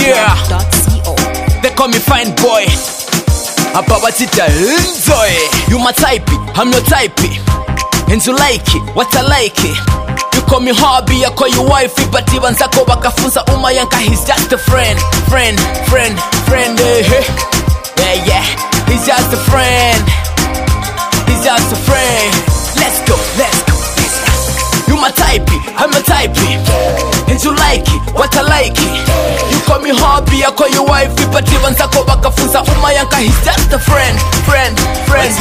Yeah, they call me fine boy. Apawatita enjoy. You my type, I'm your type. And you like it, what I like it. You call me hobby, I call you wifey. But even zako wakafunza umayanka, he's just a friend. Friend, yeah, he's just a friend. He's just a friend. Let's go. You my type, I'm a type. And you like it, what I like it. You call me hobby, I call you wifey. But even zako wakafunza umayanka, he's just a friend. Friend, yeah,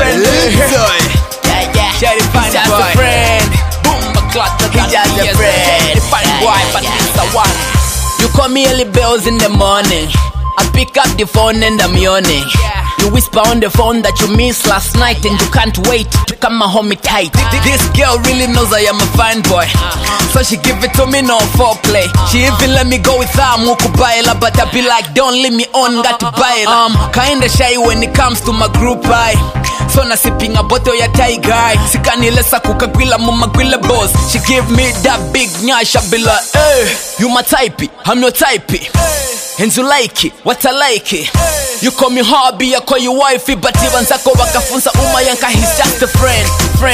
he's just a friend. He's just a friend. Fine boy, but he's the one. You call me early bells in the morning, I pick up the phone and I'm yawning. You whisper on the phone that you missed last night and you can't wait to come home tight. This girl really knows I am a fine boy, so she give it to me no foreplay. She even let me go with her mukubaila, but I be like, don't leave me on, got to buy it. Kinda shy when it comes to my group I. So na sipping a bottle ya Thai guy. Sikanilesa kukagwila mumagwila boss. She give me that big nyash, I be like, hey, you my type, I'm your type. And you like it, what I like it. You call me hobby, I call you wifey. But even zako wakafunza umayanka, he's just a friend.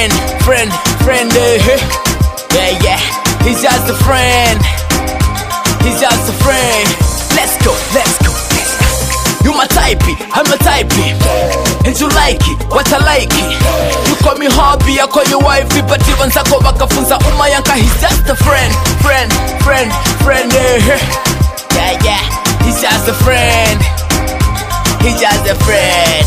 Yeah, he's just a friend. He's just a friend. Let's go. You my type, I'm a type. And you like it, what I like it. You call me hobby, I call you wifey. But even zako wakafunza umayanka, he's just a friend. Yeah, he's just a friend. He's just a friend.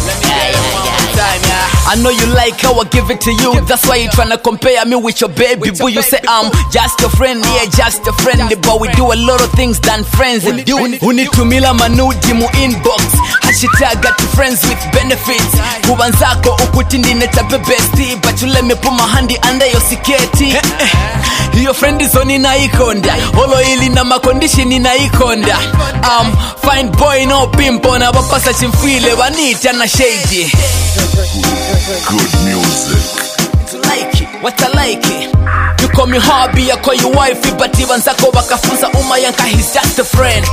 I know you like how I give it to you. That's why you tryna compare me with your baby boo. You say I'm just a friend, yeah, just a friend. But we do a lot of things than friends do. Unitumila manudi mu inbox, hashtag got friends with benefits. Kubanzako ukutindi netape bestie, but you let me put my handy under your siketi. Your friend is on inaikonda, olo ili na makondition inaikonda. Fine boy no pimpo na wapasa chimfile wanita na shady. Good music. You like it, what I like it. You call me hobby, I call you wifey. But even zako wakafunza umayanka, he's just a friend.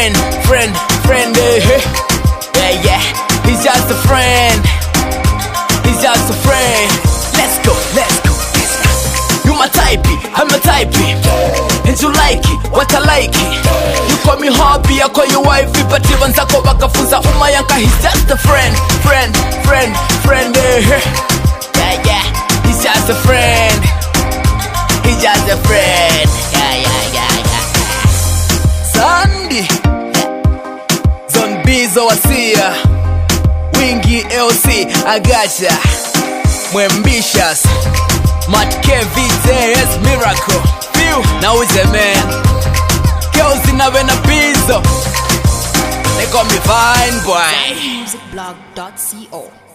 Yeah, he's just a friend. He's just a friend. Let's go. You my type, I'm a type. And you like it, what I like it. You call me hobby, I call you wifey. But even zako wakafunza umayanka, he's just a friend. Yeah, he's just a friend. He's just a friend. Yeah. Sandy Zombizo wasia Wingi LC Agacha Mwembishas Matt KVTS Miracle Few Now is a man Girls in a Venapizo. They call me fine boy. Musicblog.co